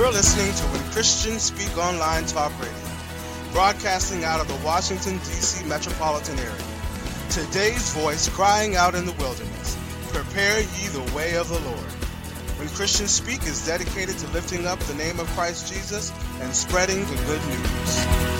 You're listening to When Christians Speak Online Talk Radio, broadcasting out of the Washington, D.C. metropolitan area. Today's voice crying out in the wilderness, prepare ye the way of the Lord. When Christians Speak is dedicated to lifting up the name of Christ Jesus and spreading the good news.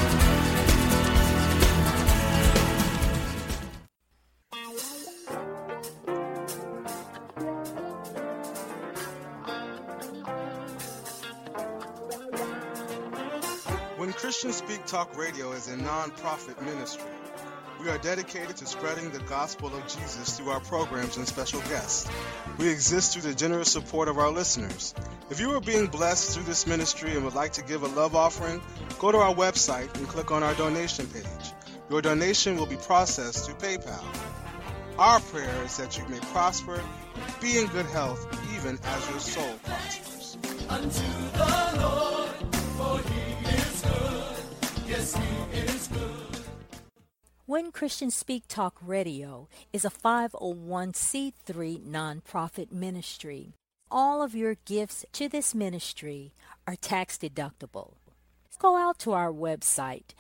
When Christians Speak Talk Radio is a non-profit ministry. We are dedicated to spreading the gospel of Jesus through our programs and special guests. We exist through the generous support of our listeners. If you are being blessed through this ministry and would like to give a love offering, go to our website and click on our donation page. Your donation will be processed through PayPal. Our prayer is that you may prosper, be in good health, even as your soul prospers. Unto the Lord, for he is good. Yes, he is good. When Christians Speak Talk Radio is a 501c3 nonprofit ministry. All of your gifts to this ministry are tax deductible. Go out to our website,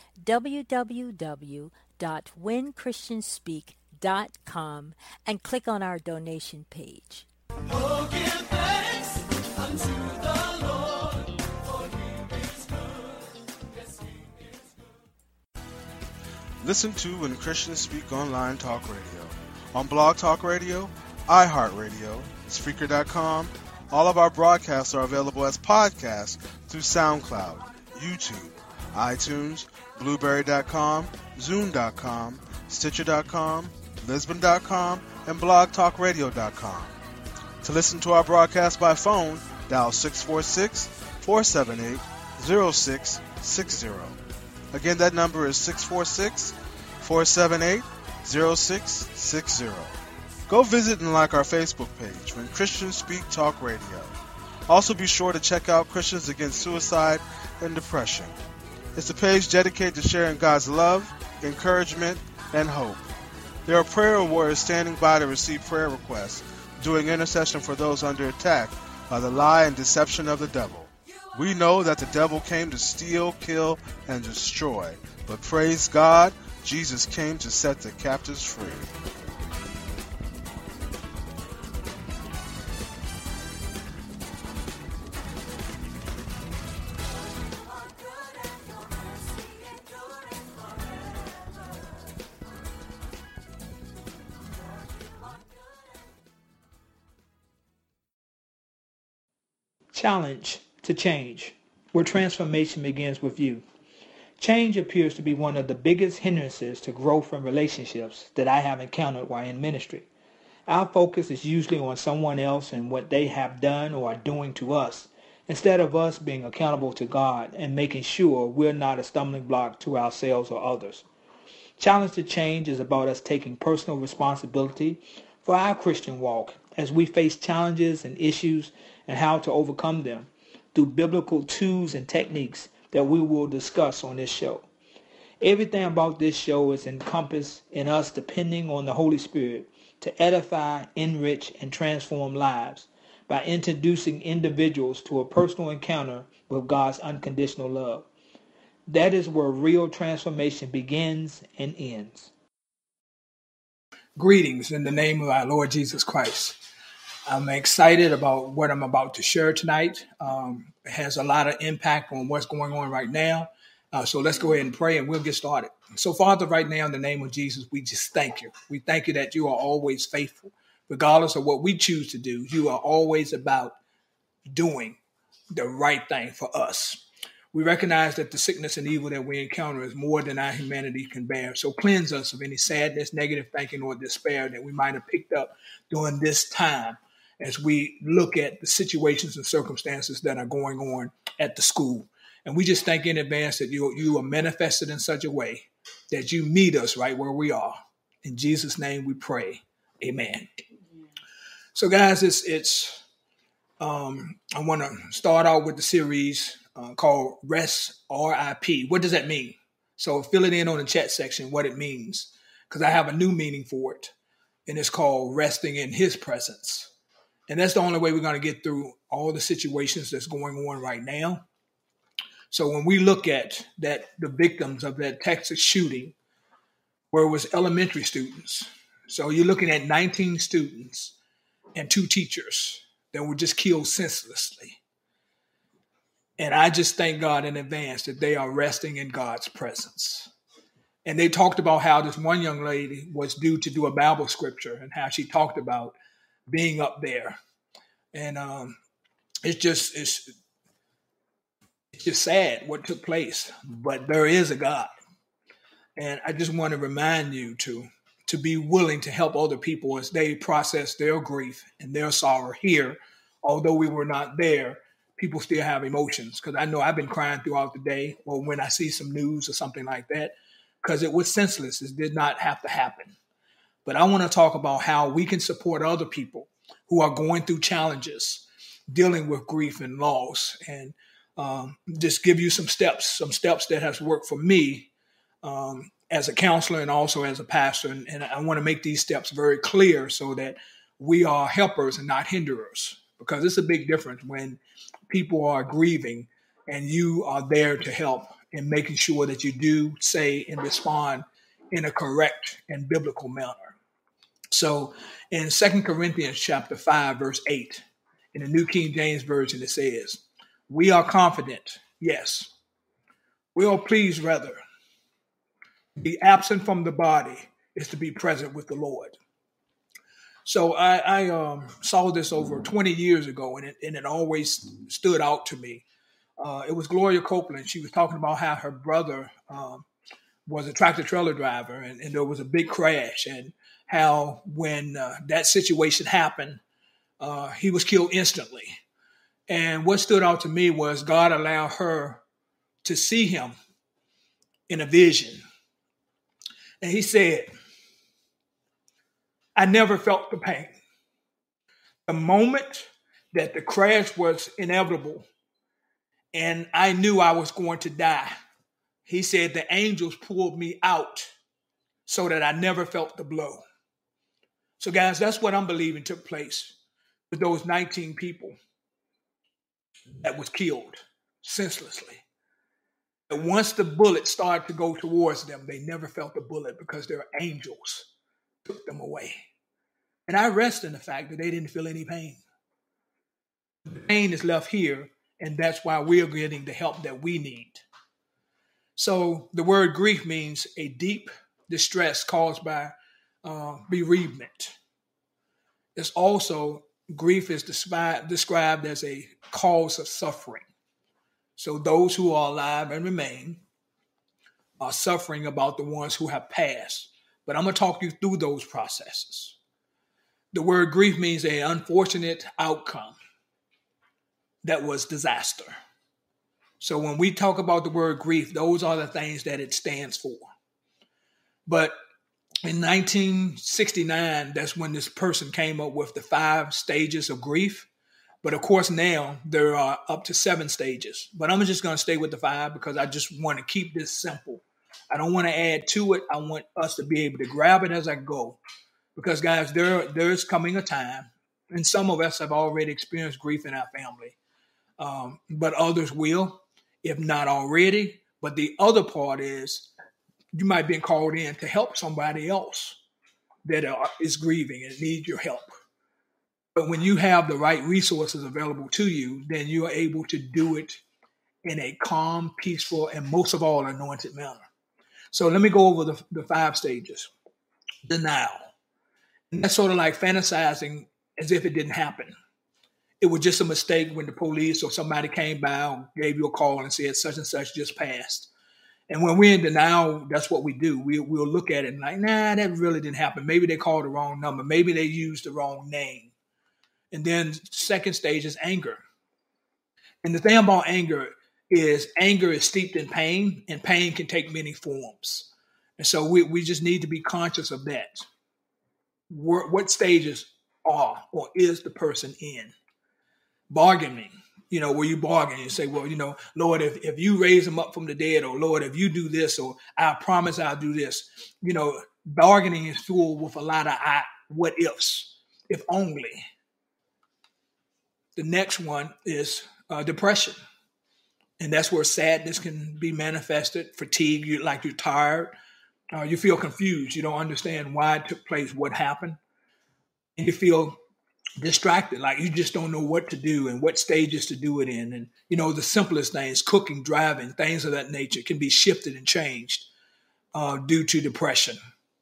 www.whenchristianspeak.com, and click on our donation page. Oh, give thanks unto the Lord, for he is good. Yes, he is good. Listen to When Christians Speak Online Talk Radio on Blog Talk Radio, iHeartRadio, Spreaker.com. All of our broadcasts are available as podcasts through SoundCloud, YouTube, iTunes, Blueberry.com, Zoom.com, Stitcher.com, Lisbon.com, and BlogTalkRadio.com. To listen to our broadcast by phone, dial 646-478-0660. Again, that number is 646-478-0660. Go visit and like our Facebook page, When Christians Speak Talk Radio. Also be sure to check out Christians Against Suicide and Depression. It's a page dedicated to sharing God's love, encouragement, and hope. There are prayer warriors standing by to receive prayer requests, doing intercession for those under attack by the lie and deception of the devil. We know that the devil came to steal, kill, and destroy, but praise God, Jesus came to set the captives free. Challenge to change, where transformation begins with you. Change appears to be one of the biggest hindrances to growth in relationships that I have encountered while in ministry. Our focus is usually on someone else and what they have done or are doing to us, instead of us being accountable to God and making sure we're not a stumbling block to ourselves or others. Challenge to change is about us taking personal responsibility for our Christian walk as we face challenges and issues and how to overcome them through biblical tools and techniques that we will discuss on this show. Everything about this show is encompassed in us depending on the Holy Spirit to edify, enrich, and transform lives by introducing individuals to a personal encounter with God's unconditional love. That is where real transformation begins and ends. Greetings in the name of our Lord Jesus Christ. I'm excited about what I'm about to share tonight. It has a lot of impact on what's going on right now. So let's go ahead and pray and we'll get started. So Father, right now in the name of Jesus, we just thank you. We thank you that you are always faithful. Regardless of what we choose to do, you are always about doing the right thing for us. We recognize that the sickness and evil that we encounter is more than our humanity can bear. So cleanse us of any sadness, negative thinking, or despair that we might have picked up during this time as we look at the situations and circumstances that are going on at the school. And we just thank you in advance that you are manifested in such a way that you meet us right where we are. In Jesus' name we pray. Amen. So guys, I want to start out with the series called Rest, R-I-P. What does that mean? So fill it in on the chat section what it means, because I have a new meaning for it, and it's called resting in his presence. And that's the only way we're going to get through all the situations that's going on right now. So when we look at that, the victims of that Texas shooting, where it was elementary students. So you're looking at 19 students and 2 teachers that were just killed senselessly. And I just thank God in advance that they are resting in God's presence. And they talked about how this one young lady was due to do a Bible scripture and how she talked about being up there. And it's just sad what took place, but there is a God. And I just want to remind you to be willing to help other people as they process their grief and their sorrow here. Although we were not there, people still have emotions, because I know I've been crying throughout the day or when I see some news or something like that, because it was senseless. It did not have to happen. But I want to talk about how we can support other people who are going through challenges, dealing with grief and loss, and just give you some steps that has worked for me as a counselor and also as a pastor. And I want to make these steps very clear so that we are helpers and not hinderers, because it's a big difference when people are grieving and you are there to help and making sure that you do say and respond in a correct and biblical manner. So in 2 Corinthians chapter 5, verse 8, in the New King James Version, it says, "We are confident, yes, we are pleased rather. To be absent from the body is to be present with the Lord." So I saw this over 20 years ago, and it always stood out to me. It was Gloria Copeland. She was talking about how her brother was a tractor trailer driver, and there was a big crash, and how when that situation happened, he was killed instantly. And what stood out to me was God allowed her to see him in a vision. And he said, "I never felt the pain. The moment that the crash was inevitable and I knew I was going to die," he said, "the angels pulled me out so that I never felt the blow." So guys, that's what I'm believing took place with those 19 people that was killed senselessly. And once the bullet started to go towards them, they never felt the bullet because their angels took them away. And I rest in the fact that they didn't feel any pain. The pain is left here, and that's why we're getting the help that we need. So the word grief means a deep distress caused by bereavement. It's also, grief is described as a cause of suffering. So those who are alive and remain are suffering about the ones who have passed. But I'm going to talk you through those processes. The word grief means an unfortunate outcome that was disaster. So when we talk about the word grief, those are the things that it stands for. But in 1969, that's when this person came up with the 5 stages of grief. But of course, now there are up to 7 stages. But I'm just going to stay with the 5 because I just want to keep this simple. I don't want to add to it. I want us to be able to grab it as I go. Because guys, there's coming a time, and some of us have already experienced grief in our family. But others will, if not already. But the other part is you might be called in to help somebody else that is grieving and needs your help. But when you have the right resources available to you, then you are able to do it in a calm, peaceful, and most of all, anointed manner. So let me go over the 5 stages. Denial. And that's sort of like fantasizing as if it didn't happen. It was just a mistake when the police or somebody came by and gave you a call and said such and such just passed. And when we're in denial, that's what we do. We'll look at it and like, nah, that really didn't happen. Maybe they called the wrong number. Maybe they used the wrong name. And then second stage is anger. And the thing about anger is steeped in pain, and pain can take many forms. And so we just need to be conscious of that. What stages are or is the person in? Bargaining, where you bargain, you say, well, Lord, if you raise them up from the dead, or Lord, if you do this, or I promise I'll do this. Bargaining is full with a lot of what ifs, if only. The next one is depression. And that's where sadness can be manifested, fatigue, you're tired. You feel confused. You don't understand why it took place, what happened. And you feel distracted, like you just don't know what to do and what stages to do it in. And, the simplest things, cooking, driving, things of that nature can be shifted and changed due to depression.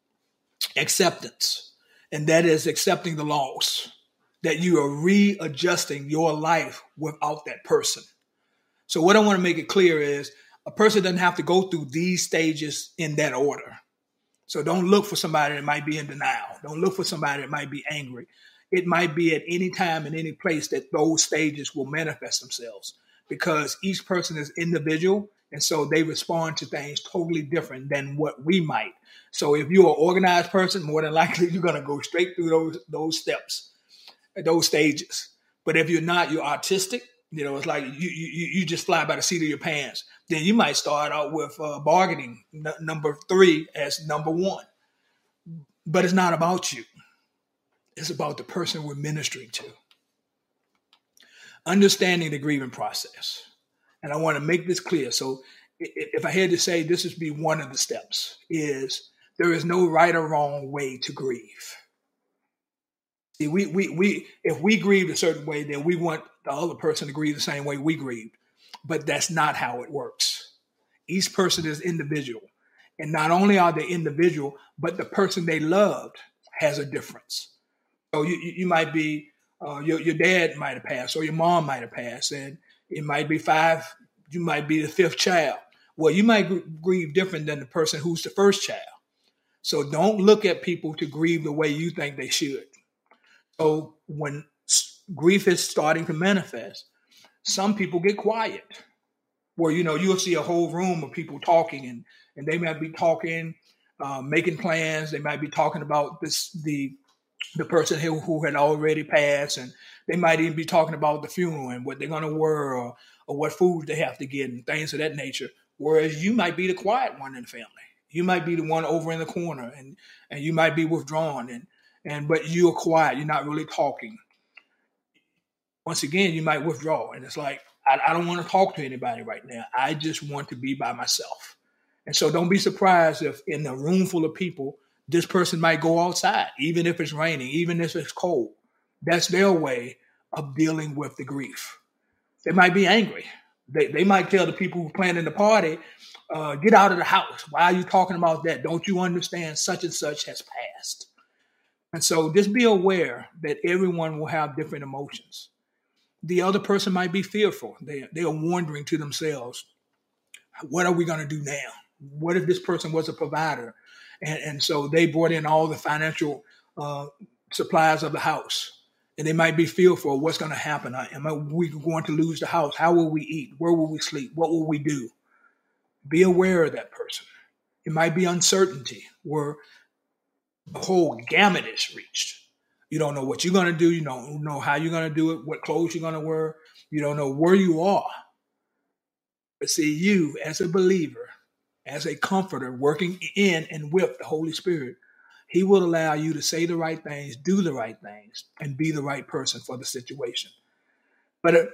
Acceptance, and that is accepting the loss, that you are readjusting your life without that person. So what I want to make it clear is a person doesn't have to go through these stages in that order. So don't look for somebody that might be in denial. Don't look for somebody that might be angry. It might be at any time in any place that those stages will manifest themselves, because each person is individual. And so they respond to things totally different than what we might. So if you're an organized person, more than likely you're going to go straight through those steps, those stages. But if you're not, you're artistic. It's like you just fly by the seat of your pants. Then you might start out with bargaining number 3 as number 1. But it's not about you. It's about the person we're ministering to. Understanding the grieving process. And I want to make this clear. So if I had to say this would be one of the steps, is there is no right or wrong way to grieve. See, we if we grieve a certain way, then we want the other person to grieve the same way we grieved. But that's not how it works. Each person is individual. And not only are they individual, but the person they loved has a difference. So you might be, your dad might have passed, or your mom might have passed, and it might be 5, you might be the 5th child. Well, you might grieve different than the person who's the first child. So don't look at people to grieve the way you think they should. So when grief is starting to manifest, some people get quiet. Where, you'll see a whole room of people talking, and they might be talking, making plans. They might be talking about the person who had already passed, and they might even be talking about the funeral and what they're going to wear, or what food they have to get and things of that nature. Whereas you might be the quiet one in the family. You might be the one over in the corner, and you might be withdrawn, but you're quiet. You're not really talking. Once again, you might withdraw, and it's like, I don't want to talk to anybody right now. I just want to be by myself. And so don't be surprised if in a room full of people, this person might go outside, even if it's raining, even if it's cold. That's their way of dealing with the grief. They might be angry. They might tell the people who are planning the party, get out of the house. Why are you talking about that? Don't you understand such and such has passed? And so just be aware that everyone will have different emotions. The other person might be fearful. They are wondering to themselves, what are we going to do now? What if this person was a provider? And so they brought in all the financial supplies of the house. And they might be fearful of what's going to happen. Am we going to lose the house? How will we eat? Where will we sleep? What will we do? Be aware of that person. It might be uncertainty where the whole gamut is reached. You don't know what you're going to do. You don't know how you're going to do it, what clothes you're going to wear. You don't know where you are. But see, you as a believer, as a comforter, working in and with the Holy Spirit, He will allow you to say the right things, do the right things, and be the right person for the situation. But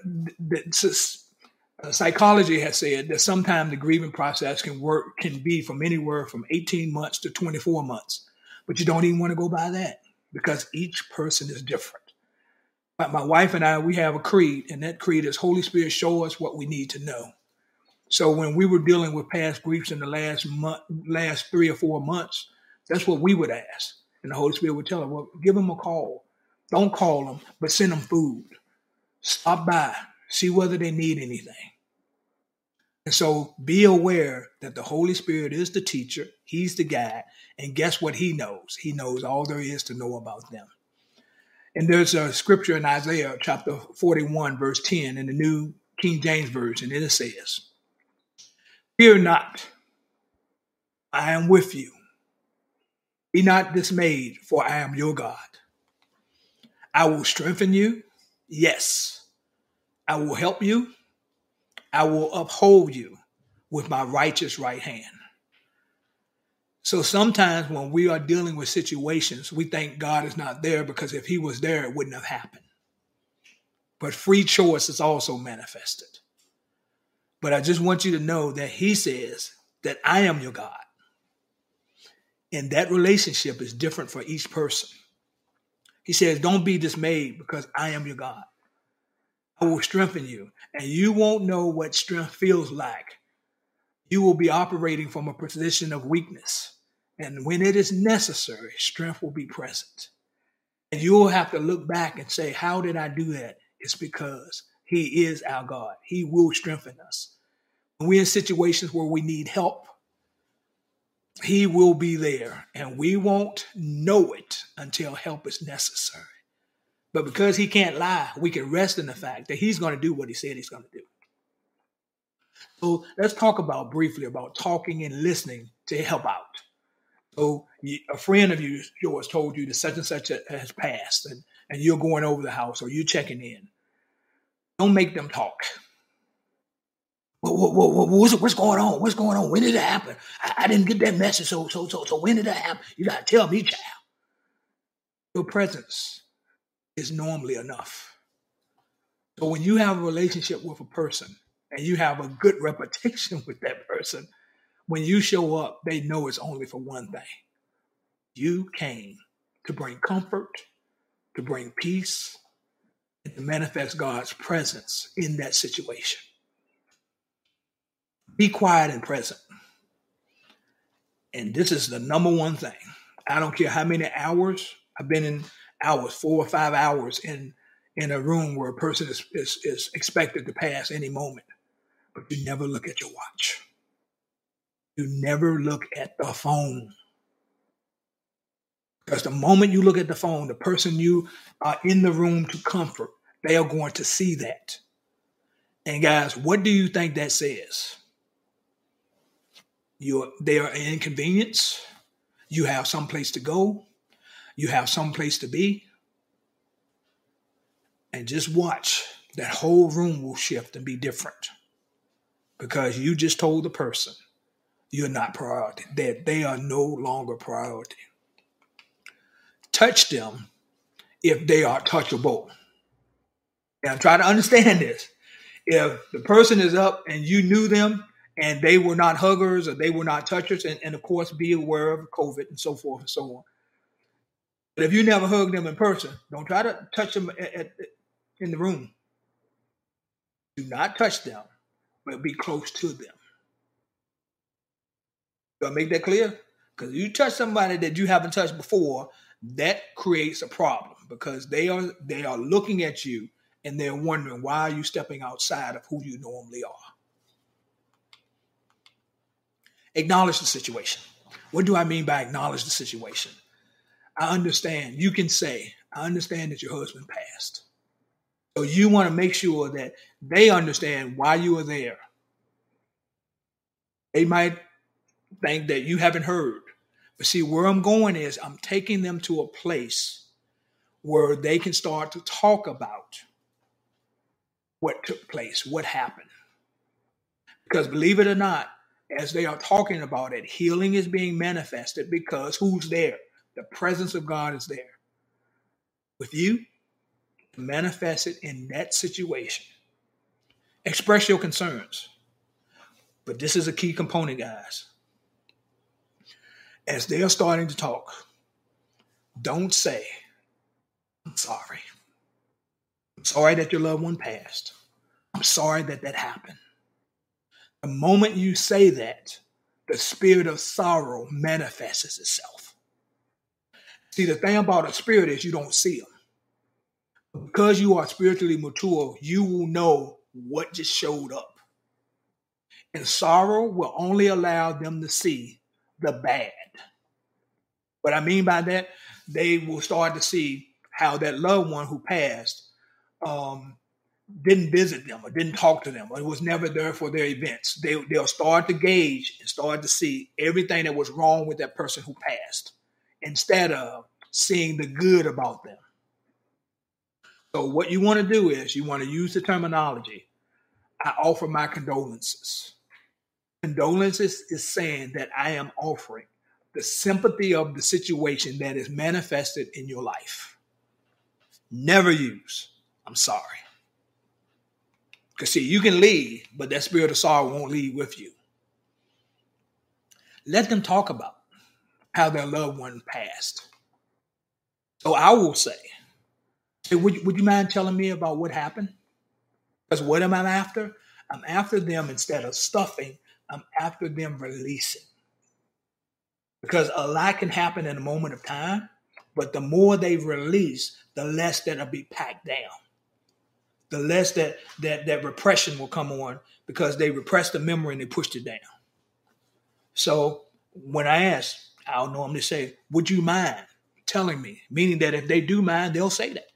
psychology has said that sometimes the grieving process can be from anywhere from 18 months to 24 months. But you don't even want to go by that, because each person is different. My wife and I, we have a creed, and that creed is Holy Spirit, show us what we need to know. So when we were dealing with past griefs in the last 3 or 4 months, that's what we would ask. And the Holy Spirit would tell us, well, give them a call. Don't call them, but send them food. Stop by, see whether they need anything. And so be aware that the Holy Spirit is the teacher. He's the guide. And guess what He knows? He knows all there is to know about them. And there's a scripture in Isaiah chapter 41, verse 10 in the New King James Version. And it says, fear not, I am with you. Be not dismayed, for I am your God. I will strengthen you. Yes, I will help you. I will uphold you with my righteous right hand. So sometimes when we are dealing with situations, we think God is not there because if He was there, it wouldn't have happened. but free choice is also manifested. But I just want you to know that he says that I am your God. And that relationship is different for each person. He says, don't be dismayed because I am your God. I will strengthen you. And you won't know what strength feels like. You will be operating from a position of weakness. And when it is necessary, strength will be present. And you will have to look back and say, how did I do that? It's because he is our God. He will strengthen us. When we're in situations where we need help, he will be there. And we won't know it until help is necessary. But because he can't lie, we can rest in the fact that he's going to do what he said he's going to do. So let's talk briefly about talking and listening to help out. So a friend of yours told you that such and such has passed and you're going over the house or you're checking in. Don't make them talk. What's going on? What's going on? When did it happen? I didn't get that message. So when did that happen? You got to tell me, child. Your presence is normally enough. So when you have a relationship with a person and you have a good reputation with that person, when you show up, they know it's only for one thing. You came to bring comfort, to bring peace, and to manifest God's presence in that situation. Be quiet and present. And this is the number one thing. I don't care how many hours. I've been in hours, 4 or 5 hours in a room where a person is expected to pass any moment. But you never look at your watch. You never look at the phone. Because the moment you look at the phone, the person you are in the room to comfort, they are going to see that. And guys, what do you think that says? They are an inconvenience. You have some place to go. You have some place to be. And just watch. That whole room will shift and be different. Because you just told the person you're not priority. That they are no longer priority. Touch them if they are touchable. Now try to understand this. If the person is up and you knew them and they were not huggers or they were not touchers, and of course be aware of COVID and so forth and so on. But if you never hug them in person, don't try to touch them in the room. Do not touch them, but be close to them. Do I make that clear? Because you touch somebody that you haven't touched before, that creates a problem because they are looking at you and they're wondering, why are you stepping outside of who you normally are? Acknowledge the situation. What do I mean by acknowledge the situation? I understand. You can say, I understand that your husband passed. So you want to make sure that they understand why you are there. They might think that you haven't heard. But see, where I'm going is I'm taking them to a place where they can start to talk about what took place, what happened. Because believe it or not, as they are talking about it, healing is being manifested because who's there? The presence of God is there with you to manifest it in that situation. Express your concerns. But this is a key component, guys. As they are starting to talk, don't say, I'm sorry. I'm sorry that your loved one passed. I'm sorry that happened. The moment you say that, the spirit of sorrow manifests itself. See, the thing about a spirit is you don't see them. Because you are spiritually mature, you will know what just showed up. And sorrow will only allow them to see the bad. What I mean by that, they will start to see how that loved one who passed didn't visit them or didn't talk to them or was never there for their events. They'll start to gauge and start to see everything that was wrong with that person who passed instead of seeing the good about them. So what you want to do is you want to use the terminology, I offer my condolences. Condolences is saying that I am offering the sympathy of the situation that is manifested in your life. Never use, I'm sorry. Because see, you can leave, but that spirit of sorrow won't leave with you. Let them talk about how their loved one passed. So I will say, would you mind telling me about what happened? Because what am I after? I'm after them instead of stuffing. I'm after them releasing. Because a lot can happen in a moment of time, but the more they release, the less that'll be packed down. The less that repression will come on because they repressed the memory and they pushed it down. So when I ask, I'll normally say, would you mind telling me? Meaning that if they do mind, they'll say that.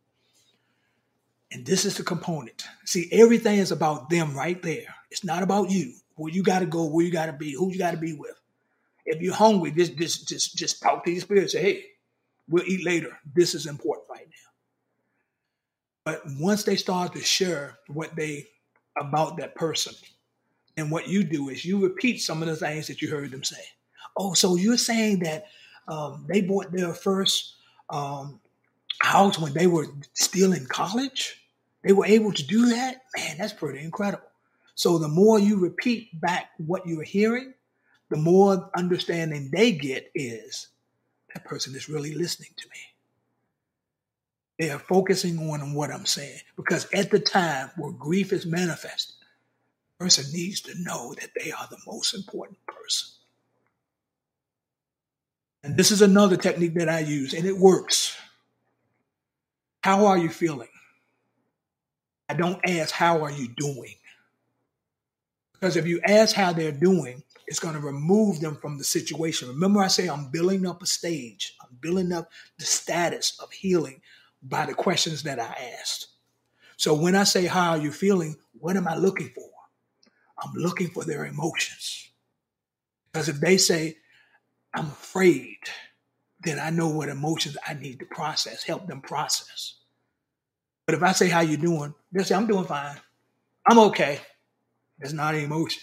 And this is the component. See, everything is about them right there. It's not about you. Where you got to go, where you got to be, who you got to be with. If you're hungry, just talk to your spirit. Say, hey, we'll eat later. This is important right now. But once they start to share about that person, and what you do is you repeat some of the things that you heard them say. Oh, so you're saying that they bought their first house when they were still in college? They were able to do that? Man, that's pretty incredible. So the more you repeat back what you're hearing, the more understanding they get is that person is really listening to me. They are focusing on what I'm saying. Because at the time where grief is manifested, the person needs to know that they are the most important person. And this is another technique that I use, and it works. How are you feeling? I don't ask, how are you doing? Because if you ask how they're doing, it's going to remove them from the situation. Remember I say I'm building up a stage. I'm building up the status of healing by the questions that I asked. So when I say, how are you feeling? What am I looking for? I'm looking for their emotions. Because if they say, I'm afraid, then I know what emotions I need to process, help them process. But if I say, how you doing? They'll say, I'm doing fine. I'm okay. That's not an emotion.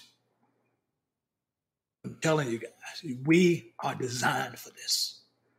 I'm telling you guys, we are designed for this.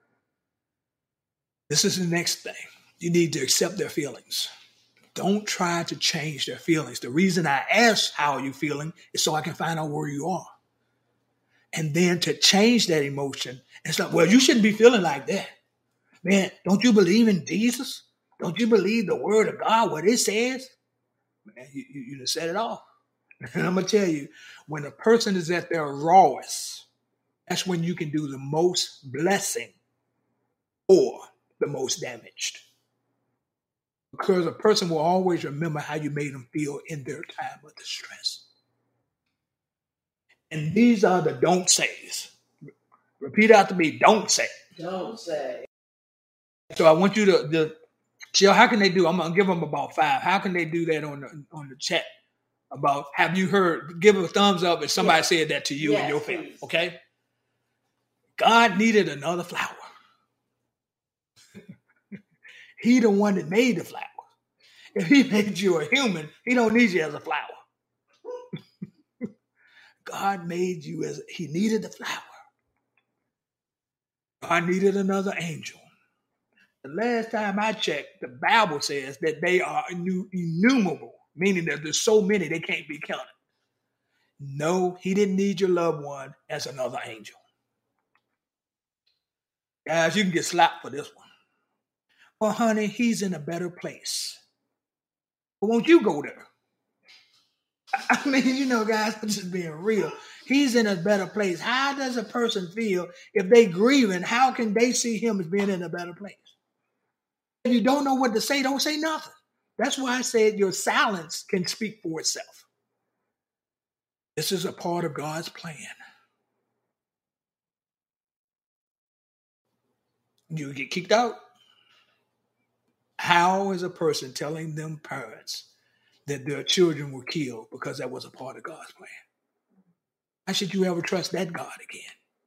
This is the next thing. You need to accept their feelings. Don't try to change their feelings. The reason I ask, how are you feeling, is so I can find out where you are. And then to change that emotion, it's like, well, you shouldn't be feeling like that. Man, don't you believe in Jesus? Don't you believe the word of God, what it says? Man, you just set it off. And I'm going to tell you, when a person is at their rawest, that's when you can do the most blessing or the most damaged. Because a person will always remember how you made them feel in their time of distress. And these are the don't says. Repeat after me, don't say. Don't say. So I want you to Jill, how can they do? I'm going to give them about 5. How can they do that on the chat? About, have you heard, give a thumbs up if somebody said that to you and your family, please. okay? God needed another flower. He the one that made the flower. If he made you a human, he don't need you as a flower. God made you he needed the flower. God needed another angel. The last time I checked, the Bible says that they are innumerable, meaning that there's so many they can't be counted. No, he didn't need your loved one as another angel. Guys, you can get slapped for this one. Well, honey, he's in a better place. But won't you go there? I mean, guys, I'm just being real. He's in a better place. How does a person feel if they grieving? How can they see him as being in a better place? If you don't know what to say, don't say nothing. That's why I said your silence can speak for itself. This is a part of God's plan. You get kicked out. How is a person telling them parents that their children were killed because that was a part of God's plan? How should you ever trust that God again?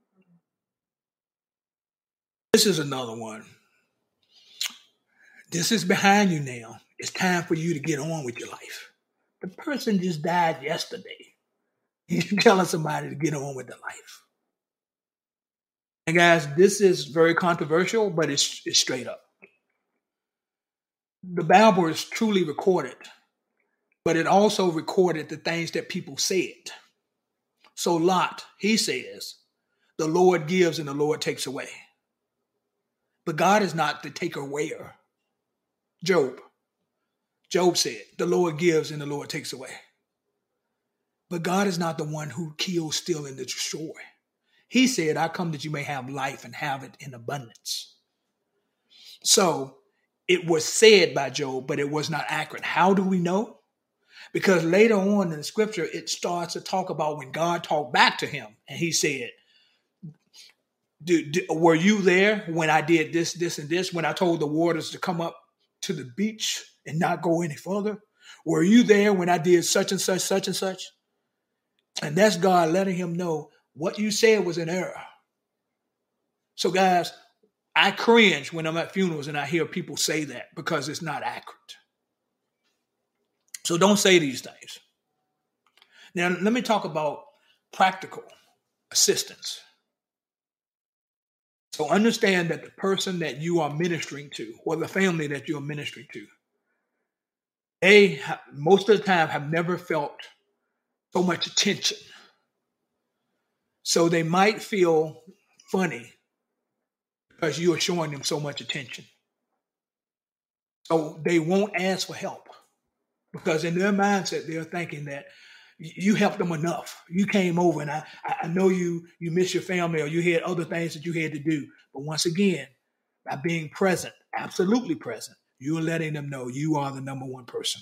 This is another one. This is behind you now. It's time for you to get on with your life. The person just died yesterday. You're telling somebody to get on with their life. And guys, this is very controversial, but it's straight up. The Bible is truly recorded but it also recorded the things that people said. So Lot, he says, the Lord gives and the Lord takes away. But God is not the taker-awayer. Job said, the Lord gives and the Lord takes away. But God is not the one who kills, steals, and destroys. He said, I come that you may have life and have it in abundance. So it was said by Job, but it was not accurate. How do we know? Because later on in the scripture, it starts to talk about when God talked back to him. And he said, were you there when I did this, this, and this? When I told the waters to come up to the beach and not go any further? Were you there when I did such and such, such and such? And that's God letting him know what you said was an error. So guys, I cringe when I'm at funerals and I hear people say that because it's not accurate. So don't say these things. Now, let me talk about practical assistance. So understand that the person that you are ministering to or the family that you're ministering to, they most of the time have never felt so much attention. So they might feel funny because you are showing them so much attention. So they won't ask for help because in their mindset, they're thinking that you helped them enough. You came over and I know you miss your family or you had other things that you had to do. But once again, by being present, absolutely present, you're letting them know you are the number one person.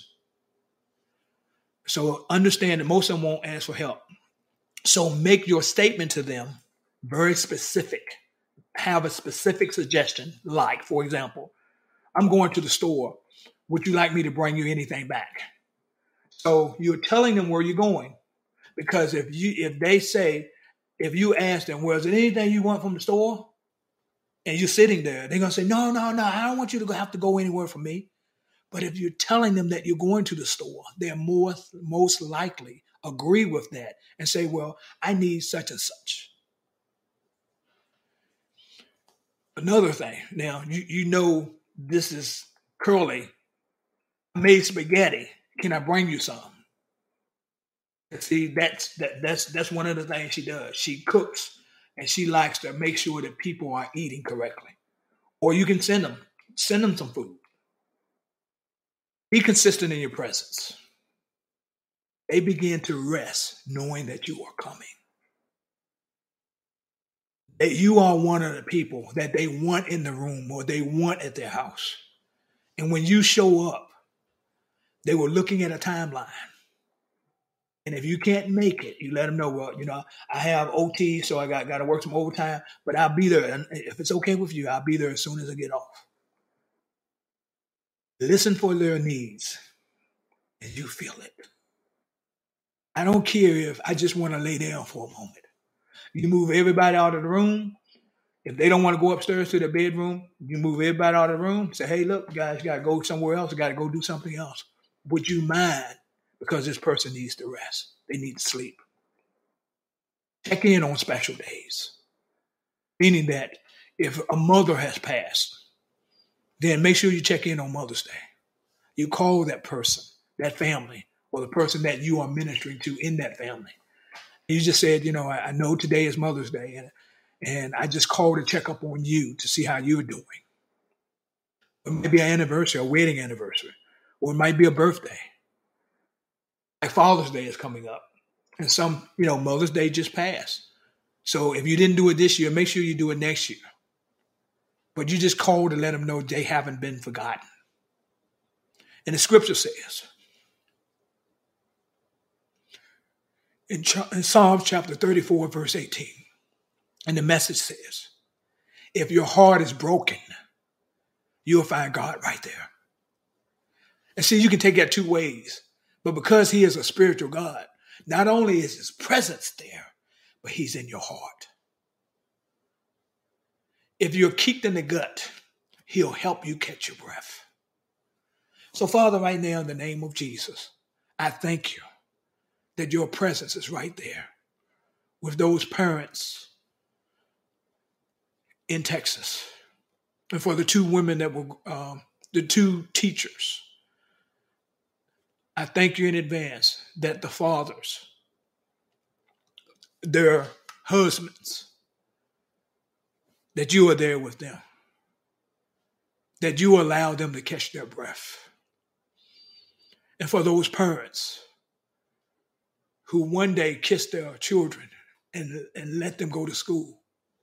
So understand that most of them won't ask for help. So make your statement to them very specific. Have a specific suggestion, like, for example, I'm going to the store. Would you like me to bring you anything back? So you're telling them where you're going. Because if you ask them, well, is there anything you want from the store? And you're sitting there, they're going to say, no, I don't want you to have to go anywhere from me. But if you're telling them that you're going to the store, they're most likely agree with that and say, well, I need such and such. Another thing, now, you know this is Curly. I made spaghetti. Can I bring you some? See, that's one of the things she does. She cooks and she likes to make sure that people are eating correctly. Or you can send them some food. Be consistent in your presence. They begin to rest knowing that you are coming. That you are one of the people that they want in the room or they want at their house. And when you show up, they were looking at a timeline. And if you can't make it, you let them know, well, I have OT, so I got to work some overtime, but I'll be there. And if it's okay with you, I'll be there as soon as I get off. Listen for their needs, and you feel it. I don't care if I just want to lay down for a moment. You move everybody out of the room. If they don't want to go upstairs to their bedroom, you move everybody out of the room. Say, hey, look, guys, you got to go somewhere else. You got to go do something else. Would you mind? Because this person needs to rest. They need to sleep. Check in on special days. Meaning that if a mother has passed, then make sure you check in on Mother's Day. You call that person, that family, or the person that you are ministering to in that family. You just said, I know today is Mother's Day, and I just called to check up on you to see how you're doing. It might be an anniversary, a wedding anniversary, or it might be a birthday. Like Father's Day is coming up, and some, Mother's Day just passed. So if you didn't do it this year, make sure you do it next year. But you just call to let them know they haven't been forgotten. And the scripture says, in Psalms chapter 34, verse 18, and the message says, if your heart is broken, you'll find God right there. And see, you can take that two ways. But because he is a spiritual God, not only is his presence there, but he's in your heart. If you're kicked in the gut, he'll help you catch your breath. So, Father, right now, in the name of Jesus, I thank you that your presence is right there with those parents in Texas. And for the two women that were, the two teachers I thank you in advance that the fathers, their husbands, that you are there with them, that you allow them to catch their breath. And for those parents who one day kiss their children and let them go to school.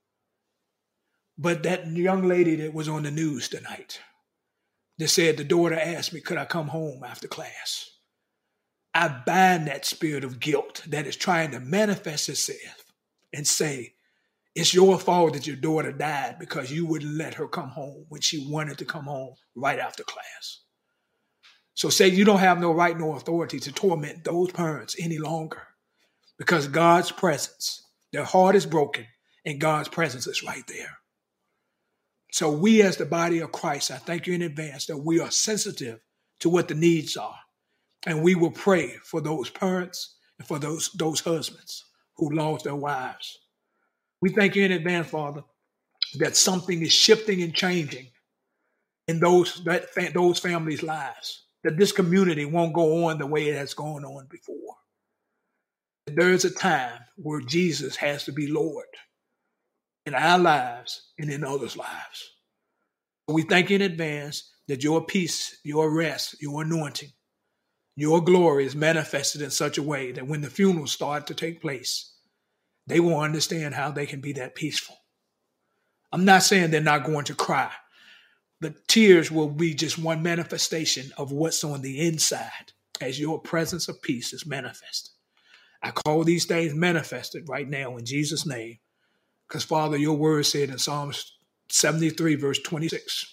But that young lady that was on the news tonight, that said the daughter asked me, could I come home after class? I bind that spirit of guilt that is trying to manifest itself and say, it's your fault that your daughter died because you wouldn't let her come home when she wanted to come home right after class. So say you don't have no right nor authority to torment those parents any longer because God's presence, their heart is broken and God's presence is right there. So we as the body of Christ, I thank you in advance that we are sensitive to what the needs are. And we will pray for those parents and for those husbands who lost their wives. We thank you in advance, Father, that something is shifting and changing in those families' lives, that this community won't go on the way it has gone on before. There is a time where Jesus has to be Lord in our lives and in others' lives. We thank you in advance that your peace, your rest, your anointing, your glory is manifested in such a way that when the funerals start to take place, they will understand how they can be that peaceful. I'm not saying they're not going to cry, but tears will be just one manifestation of what's on the inside as your presence of peace is manifested. I call these things manifested right now in Jesus' name, because Father, your word said in Psalms 73, verse 26,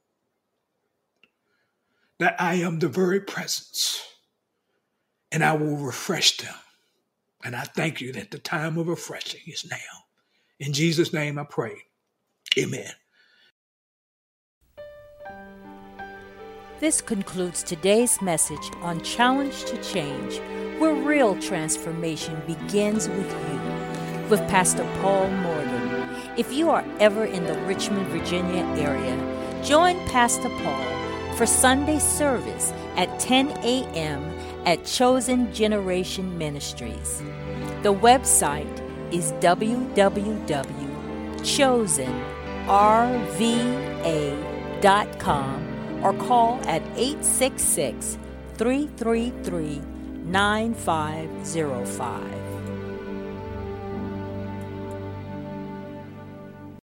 that I am the very presence and I will refresh them. And I thank you that the time of refreshing is now. In Jesus' name I pray. Amen. This concludes today's message on Challenge to Change, where real transformation begins with you, with Pastor Paul Morgan. If you are ever in the Richmond, Virginia area, join Pastor Paul for Sunday service at 10 a.m. at Chosen Generation Ministries. The website is www.chosenrva.com or call at 866-333-9505.